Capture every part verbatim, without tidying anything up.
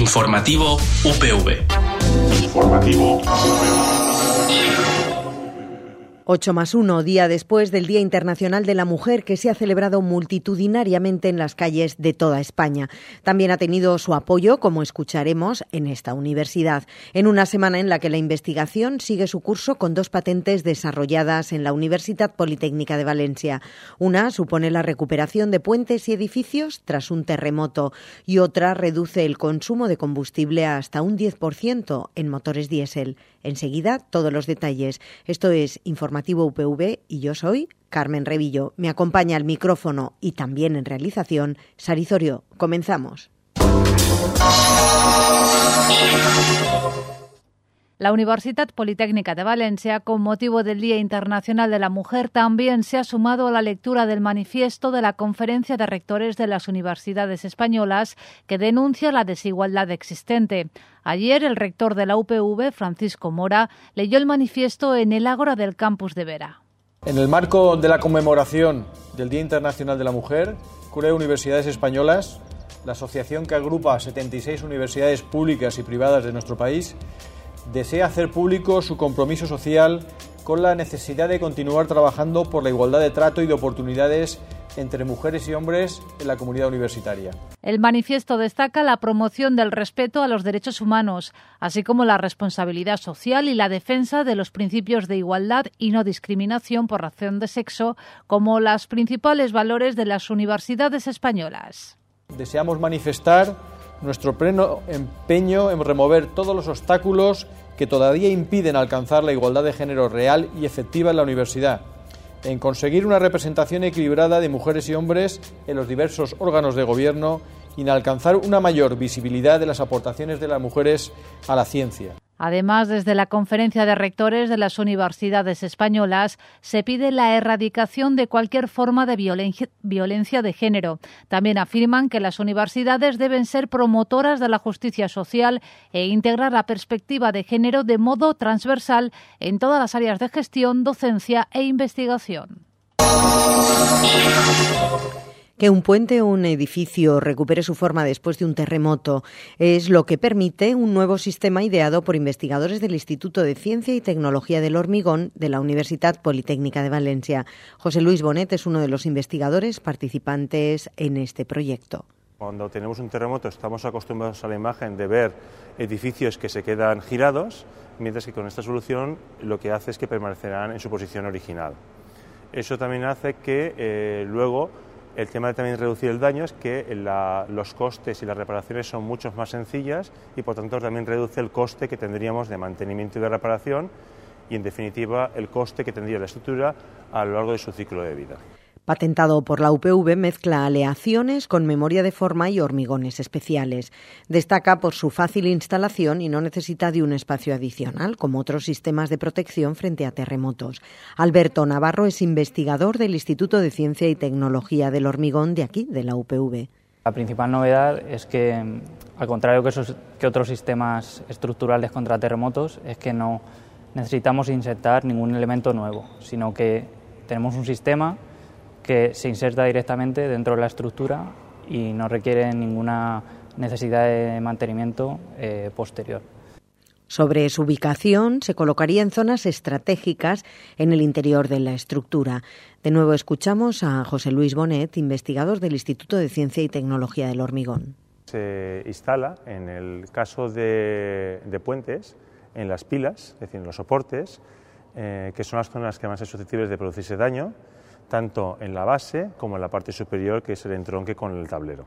Informativo U P V. Informativo U P V. ocho más uno, día después del Día Internacional de la Mujer, que se ha celebrado multitudinariamente en las calles de toda España. También ha tenido su apoyo, como escucharemos, en esta universidad, en una semana en la que la investigación sigue su curso con dos patentes desarrolladas en la Universitat Politécnica de Valencia. Una supone la recuperación de puentes y edificios tras un terremoto y otra reduce el consumo de combustible hasta un diez por ciento en motores diésel. Enseguida, todos los detalles. Esto es Informativo U P V y yo soy Carmen Revillo. Me acompaña al micrófono y también en realización Sari Zorio. Comenzamos. La Universitat Politécnica de Valencia, con motivo del Día Internacional de la Mujer, también se ha sumado a la lectura del manifiesto de la Conferencia de Rectores de las Universidades Españolas, que denuncia la desigualdad existente. Ayer, el rector de la U P V, Francisco Mora, leyó el manifiesto en el Ágora del campus de Vera. En el marco de la conmemoración del Día Internacional de la Mujer, C U R E Universidades Españolas, la asociación que agrupa a setenta y seis universidades públicas y privadas de nuestro país, desea hacer público su compromiso social con la necesidad de continuar trabajando por la igualdad de trato y de oportunidades entre mujeres y hombres en la comunidad universitaria. El manifiesto destaca la promoción del respeto a los derechos humanos, así como la responsabilidad social y la defensa de los principios de igualdad y no discriminación por razón de sexo como los principales valores de las universidades españolas. Deseamos manifestar nuestro pleno empeño en remover todos los obstáculos que todavía impiden alcanzar la igualdad de género real y efectiva en la universidad, en conseguir una representación equilibrada de mujeres y hombres en los diversos órganos de gobierno y en alcanzar una mayor visibilidad de las aportaciones de las mujeres a la ciencia. Además, desde la Conferencia de Rectores de las Universidades Españolas se pide la erradicación de cualquier forma de violencia, violencia de género. También afirman que las universidades deben ser promotoras de la justicia social e integrar la perspectiva de género de modo transversal en todas las áreas de gestión, docencia e investigación. Que un puente o un edificio recupere su forma después de un terremoto es lo que permite un nuevo sistema ideado por investigadores del Instituto de Ciencia y Tecnología del Hormigón de la Universitat Politécnica de Valencia. José Luis Bonet es uno de los investigadores participantes en este proyecto. Cuando tenemos un terremoto estamos acostumbrados a la imagen de ver edificios que se quedan girados, mientras que con esta solución lo que hace es que permanecerán en su posición original. Eso también hace que eh, luego el tema de también reducir el daño es que la, los costes y las reparaciones son mucho más sencillas y por tanto también reduce el coste que tendríamos de mantenimiento y de reparación y en definitiva el coste que tendría la estructura a lo largo de su ciclo de vida. Patentado por la U P V, mezcla aleaciones con memoria de forma y hormigones especiales. Destaca por su fácil instalación y no necesita de un espacio adicional, como otros sistemas de protección frente a terremotos. Alberto Navarro es investigador del Instituto de Ciencia y Tecnología del Hormigón de aquí, de la U P V. La principal novedad es que, al contrario que, esos, que otros sistemas estructurales contra terremotos, es que no necesitamos insertar ningún elemento nuevo, sino que tenemos un sistema que se inserta directamente dentro de la estructura y no requiere ninguna necesidad de mantenimiento eh, posterior. Sobre su ubicación, se colocaría en zonas estratégicas en el interior de la estructura. De nuevo escuchamos a José Luis Bonet, investigador del Instituto de Ciencia y Tecnología del Hormigón. Se instala, en el caso de, de puentes, en las pilas, es decir, en los soportes, eh, que son las zonas que van a ser susceptibles de producirse daño, tanto en la base como en la parte superior, que es el entronque con el tablero.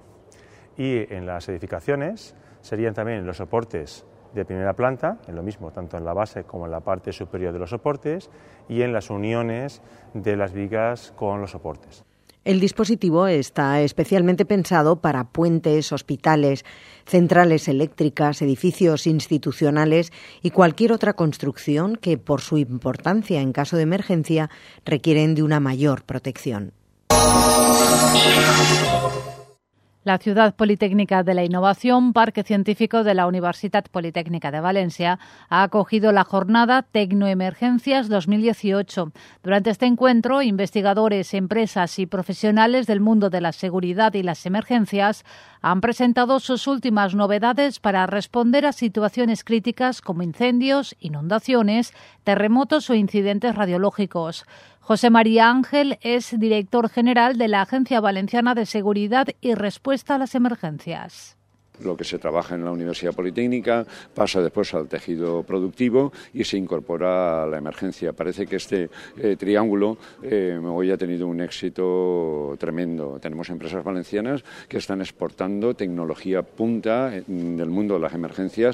Y en las edificaciones serían también los soportes de primera planta, en lo mismo, tanto en la base como en la parte superior de los soportes, y en las uniones de las vigas con los soportes. El dispositivo está especialmente pensado para puentes, hospitales, centrales eléctricas, edificios institucionales y cualquier otra construcción que, por su importancia en caso de emergencia, requieren de una mayor protección. La Ciudad Politécnica de la Innovación, Parque Científico de la Universitat Politécnica de Valencia, ha acogido la jornada Tecnoemergencias dos mil dieciocho. Durante este encuentro, investigadores, empresas y profesionales del mundo de la seguridad y las emergencias han presentado sus últimas novedades para responder a situaciones críticas como incendios, inundaciones, terremotos o incidentes radiológicos. José María Ángel es director general de la Agencia Valenciana de Seguridad y Respuesta a las Emergencias. Lo que se trabaja en la Universidad Politécnica pasa después al tejido productivo y se incorpora a la emergencia. Parece que este eh, triángulo eh, hoy ha tenido un éxito tremendo. Tenemos empresas valencianas que están exportando tecnología punta del mundo de las emergencias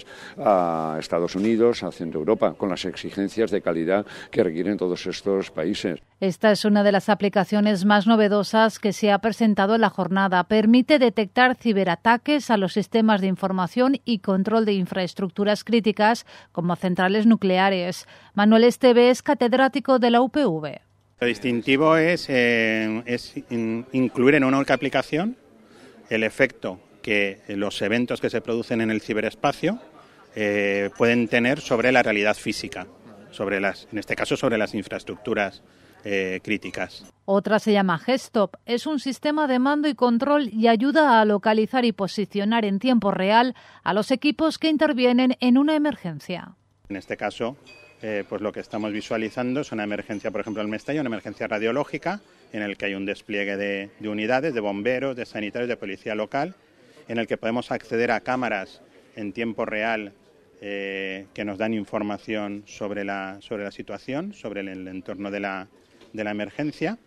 a Estados Unidos, a Centro Europa, con las exigencias de calidad que requieren todos estos países. Esta es una de las aplicaciones más novedosas que se ha presentado en la jornada. Permite detectar ciberataques a los sistemas de información y control de infraestructuras críticas como centrales nucleares. Manuel Esteve es catedrático de la U P V. Lo distintivo es, eh, es in, incluir en una única aplicación el efecto que los eventos que se producen en el ciberespacio eh, pueden tener sobre la realidad física, sobre las, en este caso sobre las infraestructuras Eh, críticas. Otra se llama Gestop. Es un sistema de mando y control y ayuda a localizar y posicionar en tiempo real a los equipos que intervienen en una emergencia. En este caso, eh, pues lo que estamos visualizando es una emergencia, por ejemplo, en Mestalla, una emergencia radiológica, en el que hay un despliegue de, de unidades, de bomberos, de sanitarios, de policía local, en el que podemos acceder a cámaras en tiempo real eh, que nos dan información sobre la, sobre la situación, sobre el, el entorno de la de la emergencia,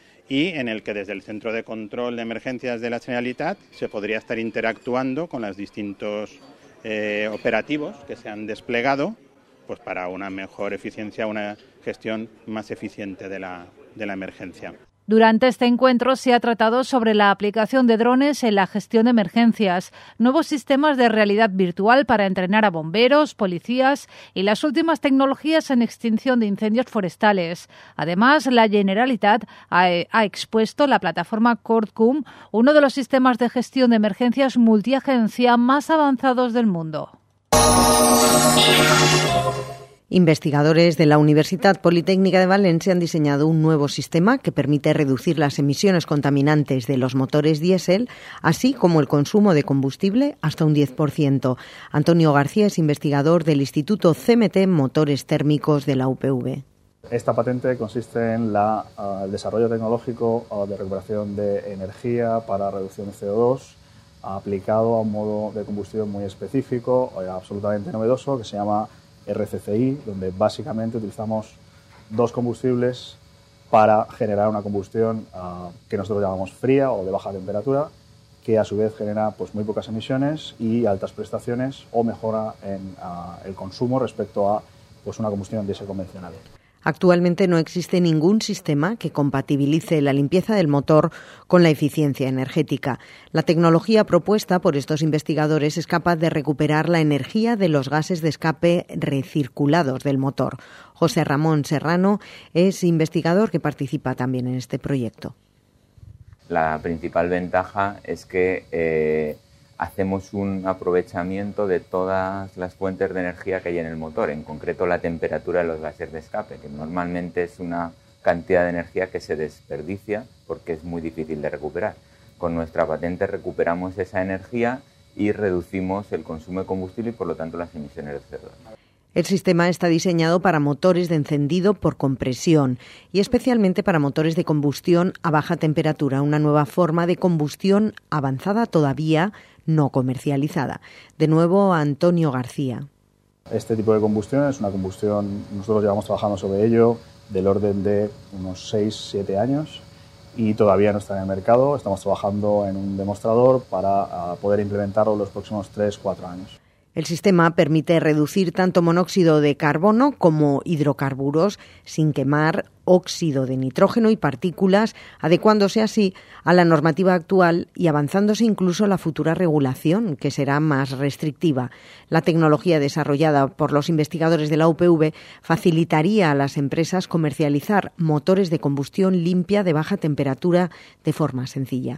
y en el que desde el Centro de Control de Emergencias de la Generalitat se podría estar interactuando con los distintos eh, operativos que se han desplegado, pues para una mejor eficiencia, una gestión más eficiente de la, de la emergencia. Durante este encuentro se ha tratado sobre la aplicación de drones en la gestión de emergencias, nuevos sistemas de realidad virtual para entrenar a bomberos, policías y las últimas tecnologías en extinción de incendios forestales. Además, la Generalitat ha, ha expuesto la plataforma CORDCUM, uno de los sistemas de gestión de emergencias multiagencia más avanzados del mundo. Investigadores de la Universitat Politécnica de Valencia han diseñado un nuevo sistema que permite reducir las emisiones contaminantes de los motores diésel, así como el consumo de combustible hasta un diez por ciento. Antonio García es investigador del Instituto C M T Motores Térmicos de la U P V. Esta patente consiste en la, uh, el desarrollo tecnológico uh, de recuperación de energía para reducción de C O dos aplicado a un modo de combustión muy específico, uh, absolutamente novedoso, que se llama R C C I, donde básicamente utilizamos dos combustibles para generar una combustión uh, que nosotros llamamos fría o de baja temperatura, que a su vez genera pues, muy pocas emisiones y altas prestaciones o mejora en uh, el consumo respecto a pues, una combustión diésel convencional. Actualmente no existe ningún sistema que compatibilice la limpieza del motor con la eficiencia energética. La tecnología propuesta por estos investigadores es capaz de recuperar la energía de los gases de escape recirculados del motor. José Ramón Serrano es investigador que participa también en este proyecto. La principal ventaja es que eh, hacemos un aprovechamiento de todas las fuentes de energía que hay en el motor, en concreto la temperatura de los gases de escape, que normalmente es una cantidad de energía que se desperdicia porque es muy difícil de recuperar. Con nuestra patente recuperamos esa energía y reducimos el consumo de combustible y por lo tanto las emisiones de C O dos. El sistema está diseñado para motores de encendido por compresión y especialmente para motores de combustión a baja temperatura, una nueva forma de combustión avanzada todavía no comercializada. De nuevo, Antonio García. Este tipo de combustión es una combustión, nosotros llevamos trabajando sobre ello del orden de unos seis siete años y todavía no está en el mercado. Estamos trabajando en un demostrador para poder implementarlo en los próximos tres cuatro años. El sistema permite reducir tanto monóxido de carbono como hidrocarburos sin quemar óxido de nitrógeno y partículas, adecuándose así a la normativa actual y avanzándose incluso a la futura regulación, que será más restrictiva. La tecnología desarrollada por los investigadores de la U P V facilitaría a las empresas comercializar motores de combustión limpia de baja temperatura de forma sencilla.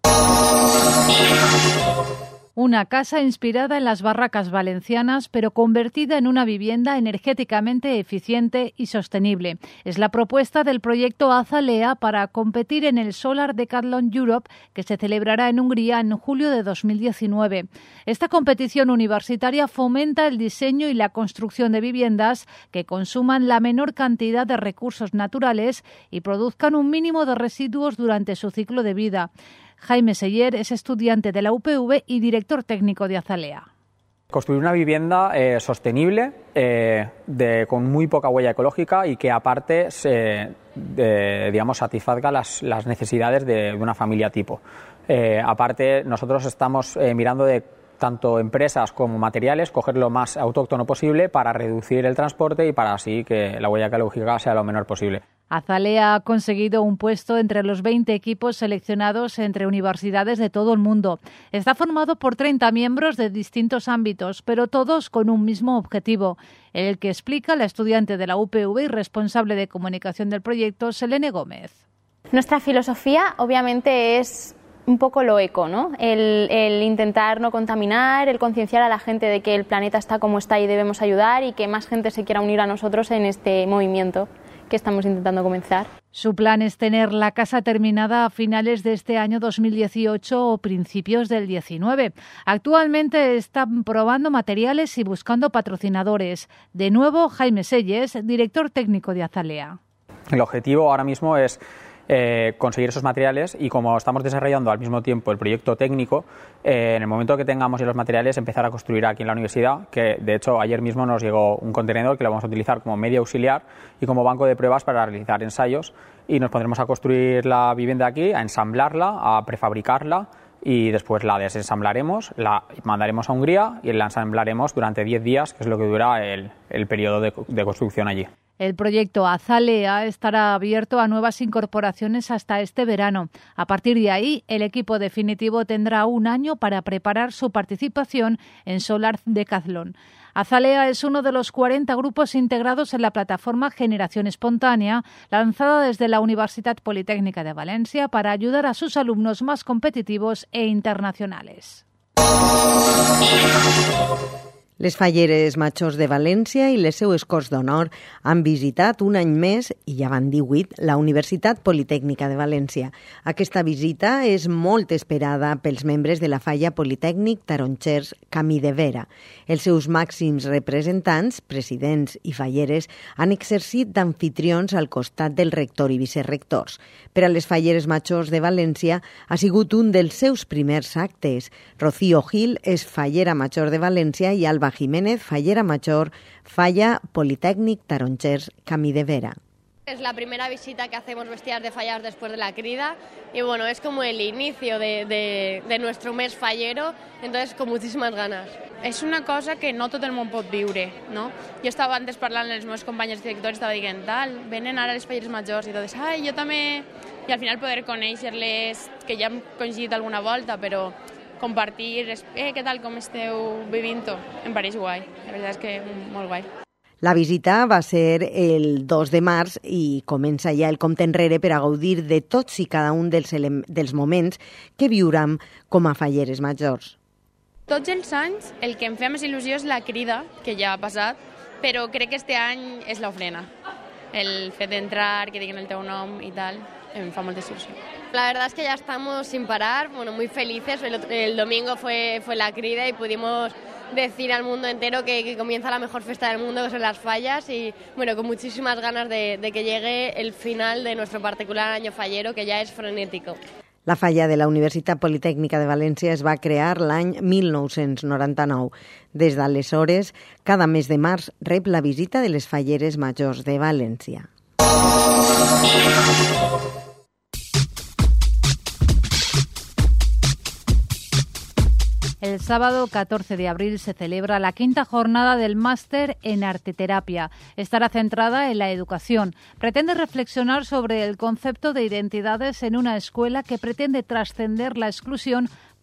Una casa inspirada en las barracas valencianas, pero convertida en una vivienda energéticamente eficiente y sostenible. Es la propuesta del proyecto Azalea para competir en el Solar Decathlon Europe, que se celebrará en Hungría en julio de dos mil diecinueve. Esta competición universitaria fomenta el diseño y la construcción de viviendas que consuman la menor cantidad de recursos naturales y produzcan un mínimo de residuos durante su ciclo de vida. Jaime Seller es estudiante de la U P V y director técnico de Azalea. Construir una vivienda eh, sostenible, eh, de, con muy poca huella ecológica y que aparte se, de, digamos, satisfaga las, las necesidades de, de una familia tipo. Eh, aparte, nosotros estamos eh, mirando de tanto empresas como materiales, coger lo más autóctono posible para reducir el transporte y para así que la huella ecológica sea lo menor posible. Azalea ha conseguido un puesto entre los veinte equipos seleccionados entre universidades de todo el mundo. Está formado por treinta miembros de distintos ámbitos, pero todos con un mismo objetivo, el que explica la estudiante de la U P V y responsable de comunicación del proyecto, Selene Gómez. Nuestra filosofía obviamente es un poco lo eco, ¿no? El, el intentar no contaminar, el concienciar a la gente de que el planeta está como está y debemos ayudar y que más gente se quiera unir a nosotros en este movimiento que estamos intentando comenzar. Su plan es tener la casa terminada a finales de este año dos mil dieciocho o principios del diecinueve. Actualmente están probando materiales y buscando patrocinadores. De nuevo, Jaime Selles, director técnico de Azalea. El objetivo ahora mismo es Eh, conseguir esos materiales y como estamos desarrollando al mismo tiempo el proyecto técnico, eh, en el momento que tengamos ya los materiales empezar a construir aquí en la universidad, que de hecho ayer mismo nos llegó un contenedor que lo vamos a utilizar como medio auxiliar y como banco de pruebas para realizar ensayos y nos pondremos a construir la vivienda aquí, a ensamblarla, a prefabricarla y después la desensamblaremos, la mandaremos a Hungría y la ensamblaremos durante diez días, que es lo que dura el, el periodo de, de construcción allí. El proyecto Azalea estará abierto a nuevas incorporaciones hasta este verano. A partir de ahí, el equipo definitivo tendrá un año para preparar su participación en Solar Decathlon. Azalea es uno de los cuarenta grupos integrados en la plataforma Generación Espontánea, lanzada desde la Universitat Politécnica de Valencia para ayudar a sus alumnos más competitivos e internacionales. Les Falleres Majors de València i les seues Corts d'Honor han visitat un any més, i ja van divuit, la Universitat Politècnica de València. Aquesta visita és molt esperada pels membres de la Falla Politècnic Tarongers Camí de Vera. Els seus màxims representants, presidents i falleres, han exercit d'anfitrions al costat del rector i vicerrectors. Per a les Falleres Majors de València ha sigut un dels seus primers actes. Rocío Gil és fallera major de València i Alba Jiménez, fallera major, Falla Politécnic Tarongers Camí de Vera. Es la primera visita que hacemos vestidas de fallas después de la crida y bueno, es como el inicio de, de, de nuestro mes fallero, entonces con muchísimas ganas. És una cosa que no tot el món pot viure, no? Jo estava antes parlant amb els meus companys directors, estava dient, tal, venen ara les falleres majors i tot, ai, jo també... I al final poder conèixer-les, que ja hem coincidit alguna volta, però compartir, eh, què tal, com esteu vivint-ho? Em pareix guai, la veritat és que molt guai. La visita va ser el dos de març i comença ja el compte enrere per a gaudir de tots i cada un dels, dels moments que viurem com a falleres majors. Tots els anys el que em fa més il·lusió és la crida, que ja ha passat, però crec que este any és l'ofrena. El fet d'entrar, que diguin el teu nom i tal, em fa molta il·lusió. La verdad es que ya estamos sin parar, bueno, muy felices. El, el domingo fue, fue la crida y pudimos decir al mundo entero que, que comienza la mejor fiesta del mundo, que son las fallas, y bueno, con muchísimas ganas de, de que llegue el final de nuestro particular año fallero, que ya es frenético. La falla de la Universitat Politècnica de València es va crear l'any mil nou-cents noranta-nou. Des d'aleshores, cada mes de març rep la visita de les falleres majors de València. El sábado catorce de abril se celebra la quinta jornada del Máster en Arteterapia. Estará centrada en la educación. Pretende reflexionar sobre el concepto de identidades en una escuela que pretende trascender la exclusión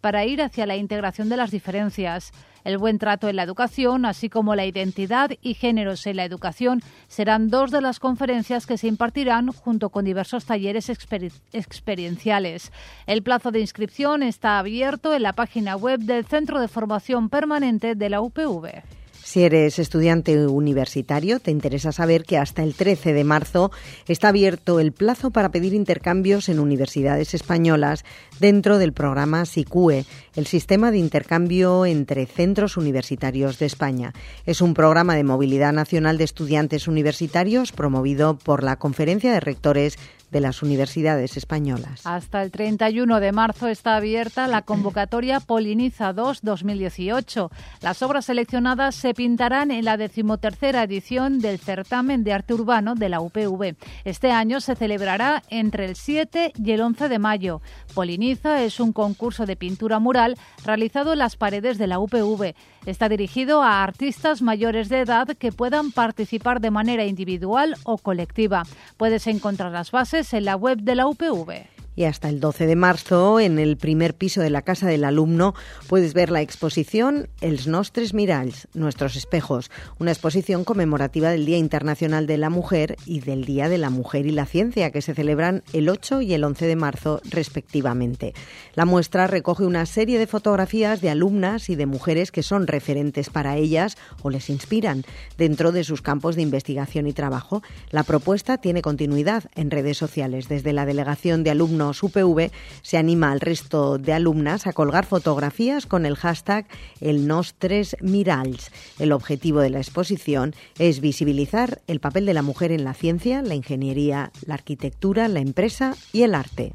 para ir hacia la integración de las diferencias. El buen trato en la educación, así como la identidad y géneros en la educación, serán dos de las conferencias que se impartirán junto con diversos talleres exper- experienciales. El plazo de inscripción está abierto en la página web del Centro de Formación Permanente de la U P V. Si eres estudiante universitario, te interesa saber que hasta el trece de marzo está abierto el plazo para pedir intercambios en universidades españolas dentro del programa SICUE, el Sistema de Intercambio entre Centros Universitarios de España. Es un programa de movilidad nacional de estudiantes universitarios promovido por la Conferencia de Rectores de las Universidades Españolas. Hasta el treinta y uno de marzo está abierta la convocatoria Poliniza dos dos mil dieciocho. Las obras seleccionadas se pintarán en la decimotercera edición del certamen de arte urbano de la U P V. Este año se celebrará entre el siete y el once de mayo. Poliniza es un concurso de pintura mural realizado en las paredes de la U P V. Está dirigido a artistas mayores de edad que puedan participar de manera individual o colectiva. Puedes encontrar las bases en la web de la U P V. Y hasta el doce de marzo, en el primer piso de la Casa del Alumno, puedes ver la exposición Els nostres miralls, nuestros espejos, una exposición conmemorativa del Día Internacional de la Mujer y del Día de la Mujer y la Ciencia, que se celebran el ocho y el once de marzo, respectivamente. La muestra recoge una serie de fotografías de alumnas y de mujeres que son referentes para ellas o les inspiran dentro de sus campos de investigación y trabajo. La propuesta tiene continuidad en redes sociales. Desde la Delegación de Alumnos U P V se anima al resto de alumnas a colgar fotografías con el hashtag Els nostres miralls. El objetivo de la exposición es visibilizar el papel de la mujer en la ciencia, la ingeniería, la arquitectura, la empresa y el arte.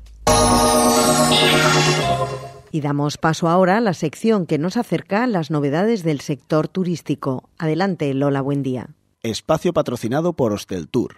Y damos paso ahora a la sección que nos acerca a las novedades del sector turístico. Adelante, Lola, buen día. Espacio patrocinado por Hosteltour.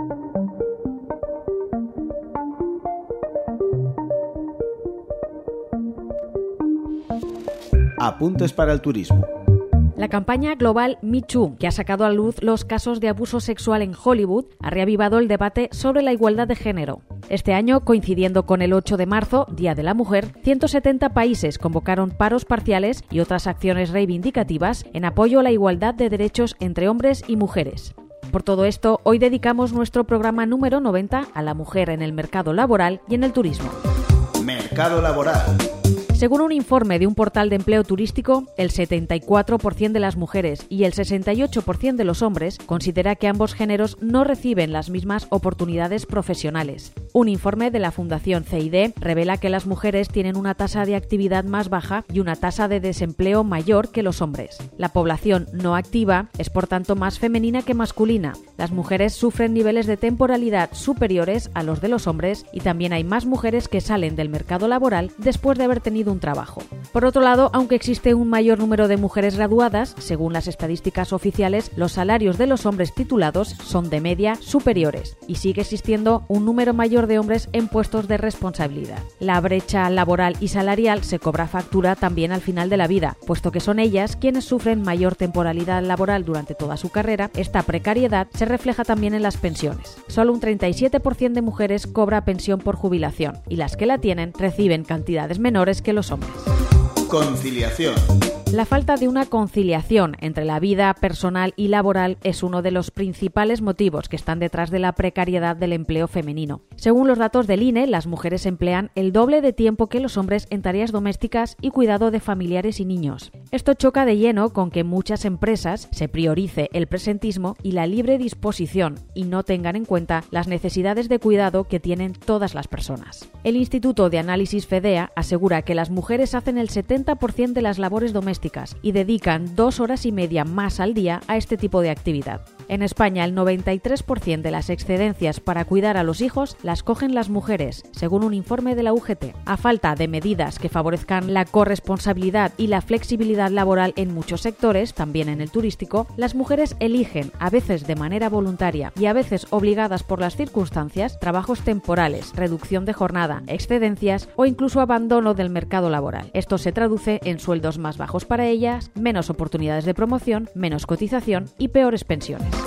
Apuntes para el turismo. La campaña global Me Too, que ha sacado a luz los casos de abuso sexual en Hollywood, ha reavivado el debate sobre la igualdad de género. Este año, coincidiendo con el ocho de marzo, Día de la Mujer, ciento setenta países convocaron paros parciales y otras acciones reivindicativas en apoyo a la igualdad de derechos entre hombres y mujeres. Por todo esto, hoy dedicamos nuestro programa número noventa a la mujer en el mercado laboral y en el turismo. Mercado laboral. Según un informe de un portal de empleo turístico, el setenta y cuatro por ciento de las mujeres y el sesenta y ocho por ciento de los hombres considera que ambos géneros no reciben las mismas oportunidades profesionales. Un informe de la Fundación C I D revela que las mujeres tienen una tasa de actividad más baja y una tasa de desempleo mayor que los hombres. La población no activa es por tanto más femenina que masculina. Las mujeres sufren niveles de temporalidad superiores a los de los hombres y también hay más mujeres que salen del mercado laboral después de haber tenido un trabajo. Por otro lado, aunque existe un mayor número de mujeres graduadas, según las estadísticas oficiales, los salarios de los hombres titulados son de media superiores y sigue existiendo un número mayor de hombres en puestos de responsabilidad. La brecha laboral y salarial se cobra factura también al final de la vida, puesto que son ellas quienes sufren mayor temporalidad laboral durante toda su carrera. Esta precariedad se refleja también en las pensiones. Solo un treinta y siete por ciento de mujeres cobra pensión por jubilación y las que la tienen reciben cantidades menores que los hombres. Conciliación. La falta de una conciliación entre la vida personal y laboral es uno de los principales motivos que están detrás de la precariedad del empleo femenino. Según los datos del I N E, las mujeres emplean el doble de tiempo que los hombres en tareas domésticas y cuidado de familiares y niños. Esto choca de lleno con que en muchas empresas se priorice el presentismo y la libre disposición y no tengan en cuenta las necesidades de cuidado que tienen todas las personas. El Instituto de Análisis FEDEA asegura que las mujeres hacen el setenta por ciento de las labores domésticas y dedican dos horas y media más al día a este tipo de actividad. En España, el noventa y tres por ciento de las excedencias para cuidar a los hijos las cogen las mujeres, según un informe de la U G T. A falta de medidas que favorezcan la corresponsabilidad y la flexibilidad laboral en muchos sectores, también en el turístico, las mujeres eligen, a veces de manera voluntaria y a veces obligadas por las circunstancias, trabajos temporales, reducción de jornada, excedencias o incluso abandono del mercado laboral. Esto se traduce en sueldos más bajos para ellas, menos oportunidades de promoción, menos cotización y peores pensiones.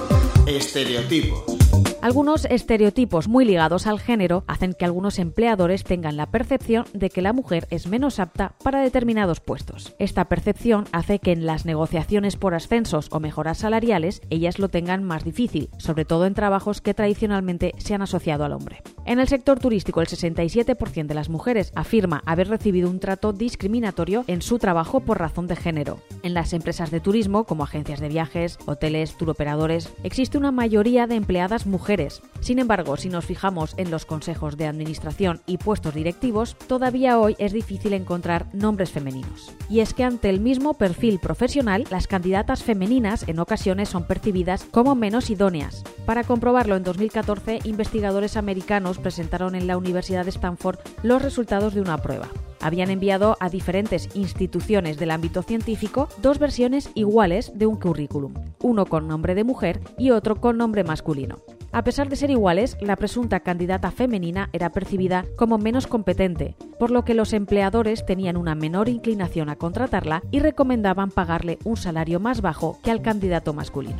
Estereotipos. Algunos estereotipos muy ligados al género hacen que algunos empleadores tengan la percepción de que la mujer es menos apta para determinados puestos. Esta percepción hace que en las negociaciones por ascensos o mejoras salariales ellas lo tengan más difícil, sobre todo en trabajos que tradicionalmente se han asociado al hombre. En el sector turístico, el sesenta y siete por ciento de las mujeres afirma haber recibido un trato discriminatorio en su trabajo por razón de género. En las empresas de turismo, como agencias de viajes, hoteles, turoperadores, existe una mayoría de empleadas mujeres. Sin embargo, si nos fijamos en los consejos de administración y puestos directivos, todavía hoy es difícil encontrar nombres femeninos. Y es que ante el mismo perfil profesional, las candidatas femeninas en ocasiones son percibidas como menos idóneas. Para comprobarlo, en dos mil catorce, investigadores americanos presentaron en la Universidad de Stanford los resultados de una prueba. Habían enviado a diferentes instituciones del ámbito científico dos versiones iguales de un currículum, uno con nombre de mujer y otro con nombre masculino. A pesar de ser iguales, la presunta candidata femenina era percibida como menos competente, por lo que los empleadores tenían una menor inclinación a contratarla y recomendaban pagarle un salario más bajo que al candidato masculino.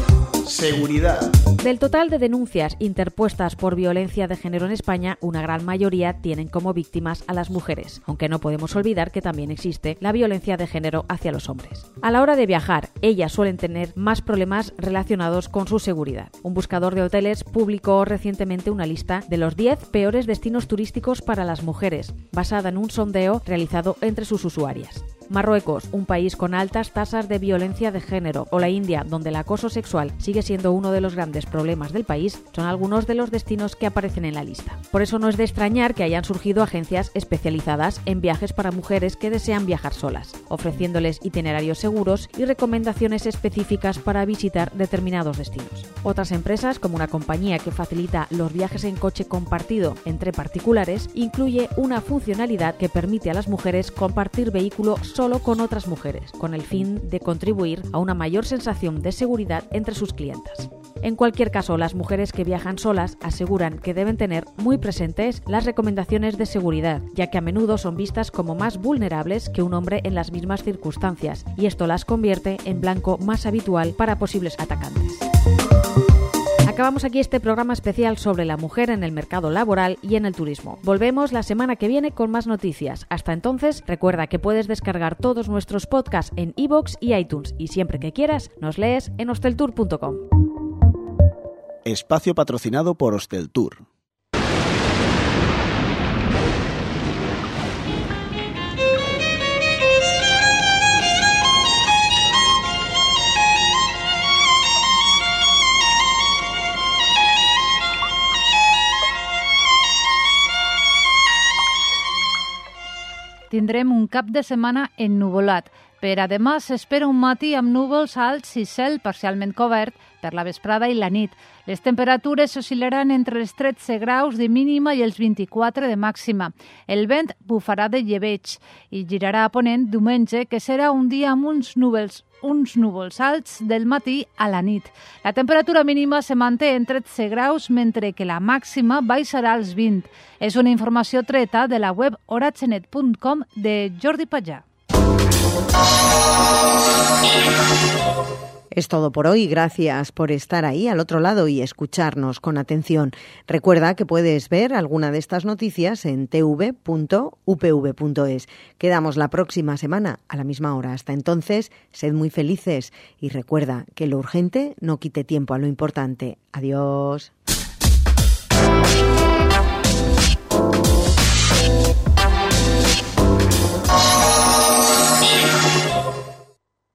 Seguridad. Del total de denuncias interpuestas por violencia de género en España, una gran mayoría tienen como víctimas a las mujeres, aunque no podemos olvidar que también existe la violencia de género hacia los hombres. A la hora de viajar, ellas suelen tener más problemas relacionados con su seguridad. Un buscador de hoteles publicó recientemente una lista de los diez peores destinos turísticos para las mujeres, basada en un sondeo realizado entre sus usuarias. Marruecos, un país con altas tasas de violencia de género, o la India, donde el acoso sexual sigue siendo uno de los grandes problemas del país, son algunos de los destinos que aparecen en la lista. Por eso no es de extrañar que hayan surgido agencias especializadas en viajes para mujeres que desean viajar solas, ofreciéndoles itinerarios seguros y recomendaciones específicas para visitar determinados destinos. Otras empresas, como una compañía que facilita los viajes en coche compartido entre particulares, incluye una funcionalidad que permite a las mujeres compartir vehículo solo con otras mujeres, con el fin de contribuir a una mayor sensación de seguridad entre sus clientas. En cualquier caso, las mujeres que viajan solas aseguran que deben tener muy presentes las recomendaciones de seguridad, ya que a menudo son vistas como más vulnerables que un hombre en las mismas circunstancias, y esto las convierte en blanco más habitual para posibles atacantes. Acabamos aquí este programa especial sobre la mujer en el mercado laboral y en el turismo. Volvemos la semana que viene con más noticias. Hasta entonces, recuerda que puedes descargar todos nuestros podcasts en iVoox y iTunes, y siempre que quieras, nos lees en hosteltour punto com. Espacio patrocinado por Hosteltour. Tindrem un cap de setmana ennuvolat. Per a demà s'espera un matí amb núvols alts i cel parcialment cobert per la vesprada i la nit. Les temperatures oscil·laran entre els tretze graus de mínima i els vint-i-quatre de màxima. El vent bufarà de llebeig i girarà a ponent diumenge, que serà un dia amb uns núvols uns núvols alts del matí a la nit. La temperatura mínima se manté en tretze graus, mentre que la màxima baixarà als vint. És una informació treta de la web oratgenet punt com de Jordi Pallà. Es todo por hoy. Gracias por estar ahí al otro lado y escucharnos con atención. Recuerda que puedes ver alguna de estas noticias en t v punto u p v punto es. Quedamos la próxima semana a la misma hora. Hasta entonces, sed muy felices y recuerda que lo urgente no quite tiempo a lo importante. Adiós.